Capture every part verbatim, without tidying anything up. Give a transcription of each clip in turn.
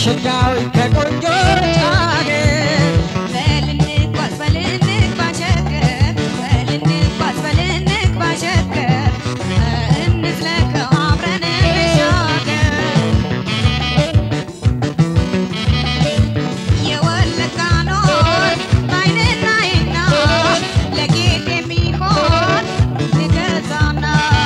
ከሸጋው ከቆንጆች አገር በልንጓዝ በልንግባ ሸገር በልንጓዝ በልንግባ ሸገር እንዝለቀው አብረን እንሻገር የወለጋ ኖር ባይንና ይና ለጌጥ የሚሆን ንገዛና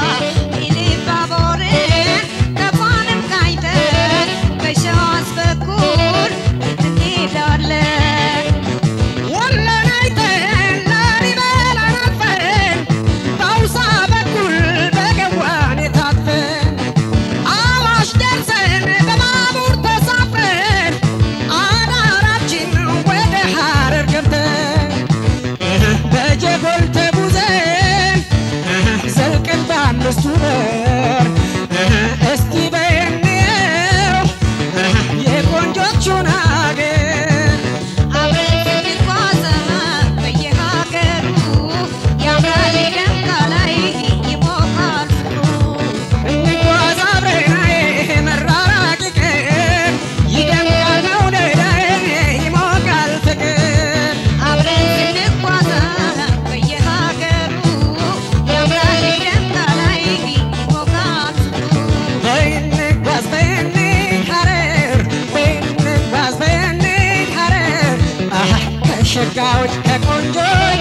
ኢሊባቦርን ከፋንም ካይተን በሸዋስ በኩል እንሄዳለን ወሎን አይተን ላሊበላን አልፈን በአውሳ በኩል በገዋኔ ታጥፈን አዋሽ ደርሰን በባቡር ተሳፍረን አዳራችን ወደ ሐረር ገብተን በጀጎል ተጉዘን ዘልቀን በአምስቱ በር እስቲ በእንየው የቆንጆቹን አገር አብረን እንጓዝ በየሀገሩ ያምራል ይደምቃል ላይ ይሞቃል ፍቅሩ እንጓዝ አብረን መራራቅ ይቅር ይደምቃል መውደድ ይሞቃል ፍቅር አብረን እንጓዝ በየሀገሩ ያምራል ይደምቃል ላይ ይሞቃል ፍቅሩ በይንጓዝ በይንግ ሐረር በይንጓዝ በይንግ ሐረር አሃ ከሸጋዎች ከቆንጆች